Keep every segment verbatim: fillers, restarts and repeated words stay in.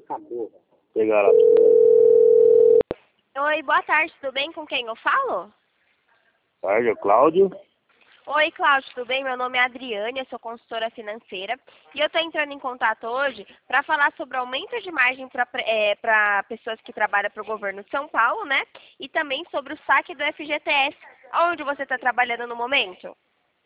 Pegar lá. Oi, boa tarde, tudo bem? Com quem eu falo? Tarde, é Cláudio. Oi, Cláudio, tudo bem? Meu nome é Adriane, eu sou consultora financeira e eu estou entrando em contato hoje para falar sobre o aumento de margem para é, pessoas que trabalham para o governo de São Paulo, né? E também sobre o saque do F G T S. Onde você está trabalhando no momento?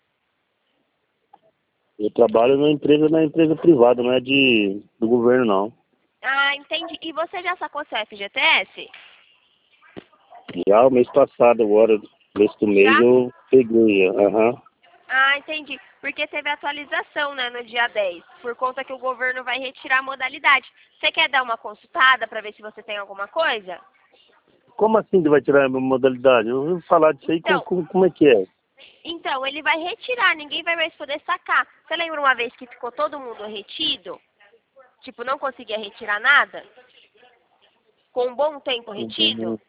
Eu trabalho na empresa, na empresa privada, não é de, do governo, não. Ah, entendi. E você já sacou seu F G T S? Já o mês passado, agora, mês do mês, Já? eu peguei. Aham. Uhum. Ah, entendi. Porque teve atualização, né, no dia dez, por conta que o governo vai retirar a modalidade. Você quer dar uma consultada para ver se você tem alguma coisa? Como assim ele vai tirar a modalidade? Eu ouvi falar disso aí, Então, como, como é que é? então, ele vai retirar, ninguém vai mais poder sacar. Você lembra uma vez que ficou todo mundo retido? Tipo, não conseguia retirar nada? Com um bom tempo retido?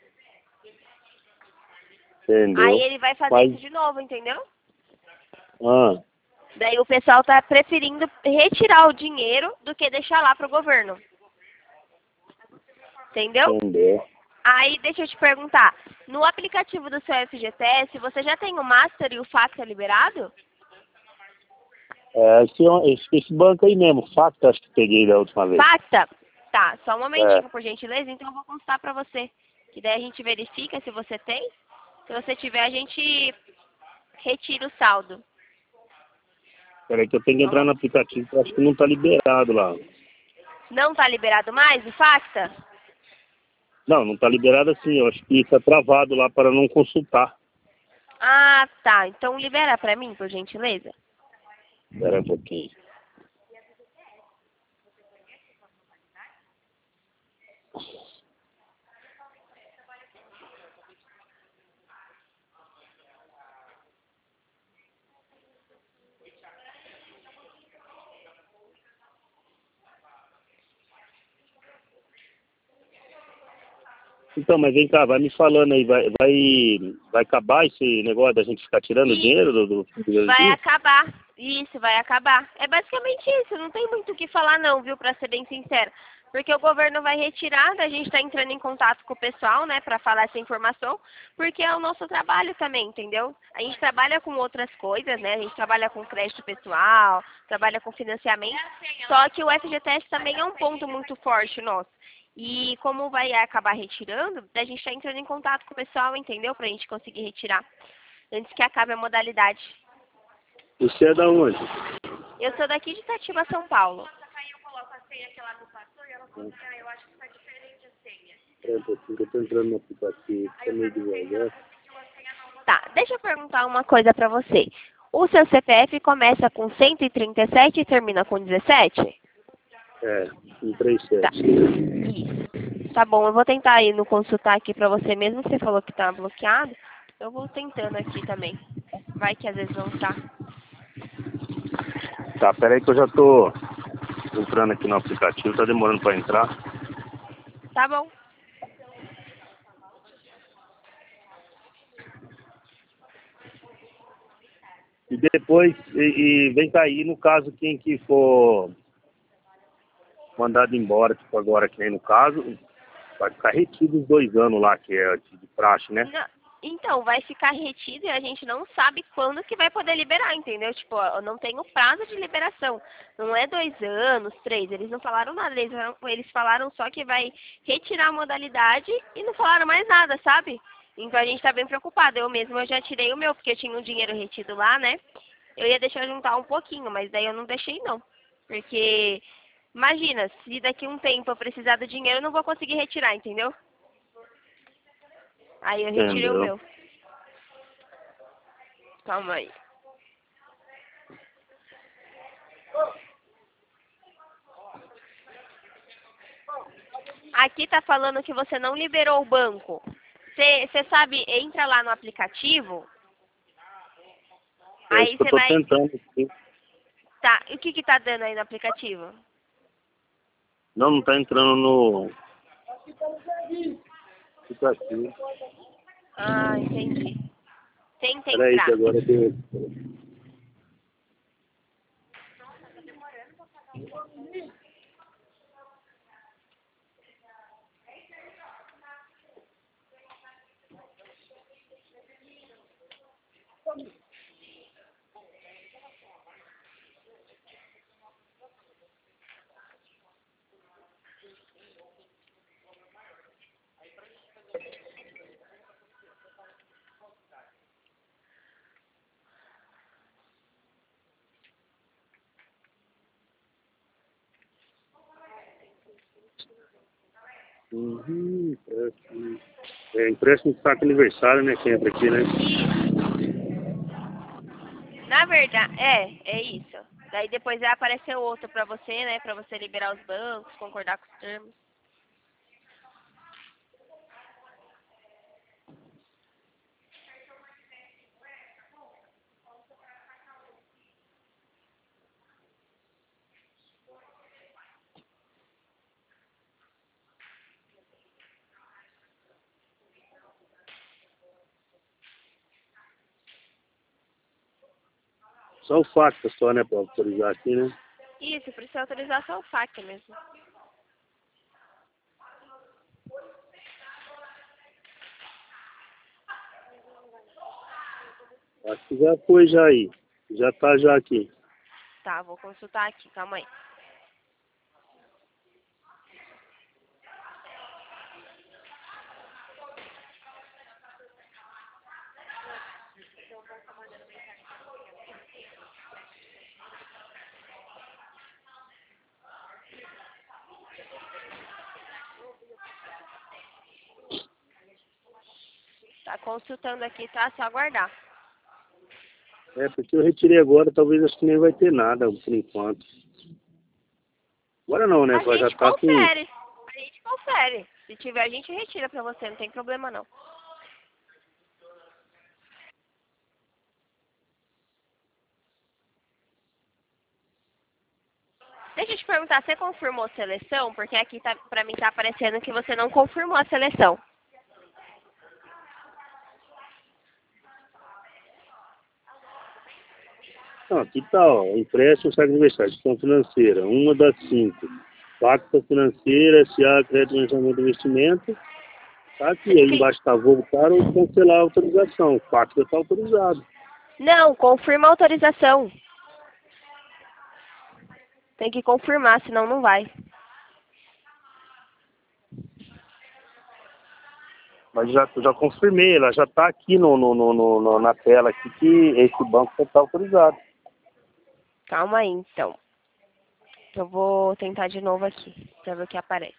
Aí Entendeu? ele vai fazer Mas, isso de novo, entendeu? ah, Daí o pessoal tá preferindo retirar o dinheiro do que deixar lá pro governo. Entendeu? entendeu? Aí, deixa eu te perguntar. No aplicativo do seu F G T S, você já tem o Master e o Facta liberado? É, esse, esse, esse banco aí mesmo, Facta, acho que peguei da última vez. Facta? Tá, só um É, momentinho, por gentileza. Então eu vou consultar pra você. Que daí a gente verifica se você tem. Se você tiver, a gente retira o saldo. peraí que eu tenho que entrar no aplicativo, que eu acho que não tá liberado lá. Não tá liberado mais o Facta? Não, não tá liberado assim, eu acho que tá travado lá para não consultar. Ah, tá. Então libera pra mim, por gentileza. Espera um pouquinho. Então, mas vem cá, vai me falando aí, vai, vai, vai acabar esse negócio da gente ficar tirando E dinheiro do, do, do vai dia? acabar. Isso, vai acabar. É basicamente isso. Não tem muito o que falar não, viu? Pra ser bem sincera. Porque o governo vai retirar, a gente está entrando em contato com o pessoal, né, para falar essa informação, porque é o nosso trabalho também, entendeu? A gente trabalha com outras coisas, né, a gente trabalha com crédito pessoal, trabalha com financiamento, só que o F G T S também é um ponto muito forte nosso. E como vai acabar retirando, a gente está entrando em contato com o pessoal, entendeu? Para a gente conseguir retirar antes que acabe a modalidade. Você é da onde? Eu sou daqui de Itatiba, São Paulo. É, um pouquinho, que eu tô entrando no aplicativo, tá meio devagar. Tá, deixa eu perguntar uma coisa pra você. O seu C P F começa com cento e trinta e sete e termina com dezessete? É, um três Tá. sete. Isso. Tá bom, eu vou tentar ir no consultar aqui pra você mesmo, que você falou que tá bloqueado. Eu vou tentando aqui também. Vai que às vezes não tá. Tá, peraí que eu já tô entrando aqui no aplicativo, tá demorando pra entrar. Tá bom. E depois, e, e vem cair, no caso, quem que for mandado embora, tipo agora, que nem no caso, vai ficar retido os dois anos lá, que é de praxe, né? Não, então, vai ficar retido e a gente não sabe quando que vai poder liberar, entendeu? Tipo, ó, não tem o prazo de liberação. Não é dois anos, três. Eles não falaram nada. Eles, eles falaram só que vai retirar a modalidade e não falaram mais nada, sabe? Então a gente tá bem preocupado. Eu mesmo eu já tirei o meu, porque eu tinha um dinheiro retido lá, né? Eu ia deixar juntar um pouquinho, mas daí eu não deixei não. Porque, imagina, se daqui a um tempo eu precisar do dinheiro, eu não vou conseguir retirar, entendeu? Aí eu retirei o Entendeu? meu. Calma aí. Aqui tá falando que você não liberou o banco. Você sabe, entra lá no aplicativo. É isso Aí que eu você tô vai. tentando aqui. Tá, e o que que tá dando aí no aplicativo? Não, não tá entrando no aplicativo. Ah, entendi. Tenta Peraí que entrar. agora tem... Uhum, empréstimo. É, empréstimo de saque aniversário, né? Que entra aqui, né? Na verdade, é, é isso. Daí depois vai aparecer outro pra você, né? Pra você liberar os bancos, concordar com os termos. Só o fato só, né? Pra autorizar aqui, né? Isso, precisa autorizar só o F A Q mesmo. Acho que já foi já aí. Já tá já aqui. Tá, vou consultar aqui, calma aí. Tá consultando aqui, tá? Só aguardar. É, porque eu retirei agora, talvez acho que nem vai ter nada por enquanto. Agora não, né? A Já gente tá com. confere. A gente confere. Se tiver, a gente retira pra você, não tem problema não. Deixa eu te perguntar, você confirmou a seleção? Porque aqui tá, pra mim tá aparecendo que você não confirmou a seleção. Não, aqui tá, ó. Empréstimo, saque aniversário, gestão financeira, uma das cinco. Pacta financeira, S A, crédito de financiamento de investimento. Tá aqui, aí Cli- embaixo tá voltar ou cancelar a autorização. O pacto está autorizado. Não, confirma a autorização. Tem que confirmar, senão não vai. Mas já, já confirmei, ela já está aqui no, no, no, no- na tela aqui que esse banco está autorizado. Calma aí, então. Eu vou tentar de novo aqui, pra ver o que aparece.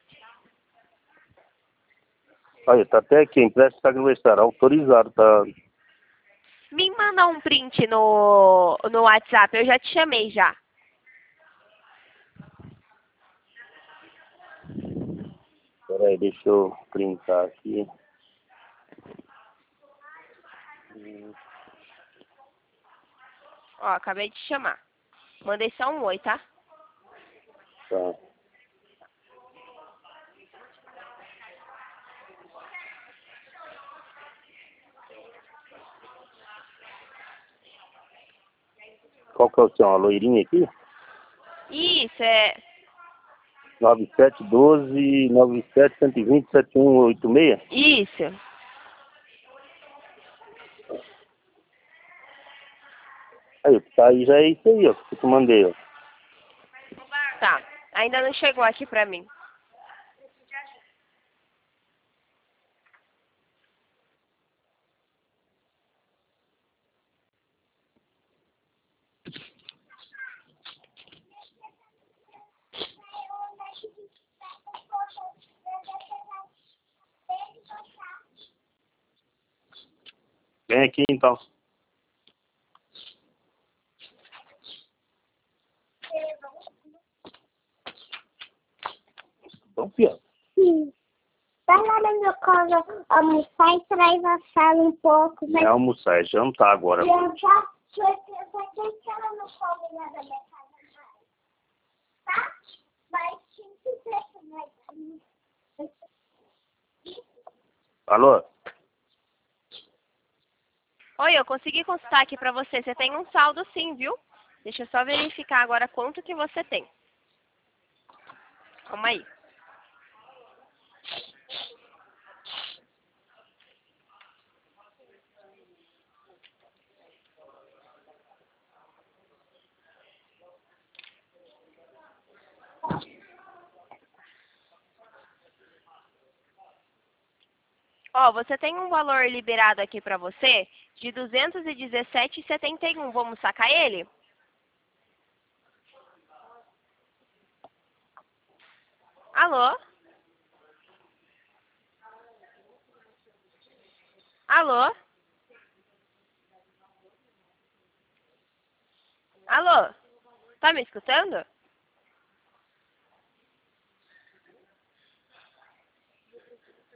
Aí, tá até aqui, empréstimo saque aniversário, autorizado, tá? Me manda um print no, no WhatsApp, eu já te chamei já. Peraí, deixa eu printar aqui. Ó, acabei de chamar. Mandei só um oi, tá? Tá. Qual que é o seu? Uma loirinha aqui? Isso, é... nove sete um dois, nove sete um dois zero, sete um oito seis? Isso. Aí, tá aí, já é isso aí, ó, que eu te mandei, ó. Tá. Ainda não chegou aqui pra mim. Vem aqui, então. Então, filho. Sim. Vai lá na minha casa almoçar e traz a sala um pouco. Não é almoçar, é jantar agora. Jantar, por que ela não come nada da minha casa mais? Tá? Mas tinha que ter também. Alô? Oi, eu consegui consultar aqui pra você. Você tem um saldo sim, viu? Deixa eu só verificar agora quanto que você tem. Calma aí. Ó, você tem um valor liberado aqui pra você de duzentos e dezessete reais e setenta e um. Vamos sacar ele? Alô? Alô? Alô? Tá me escutando?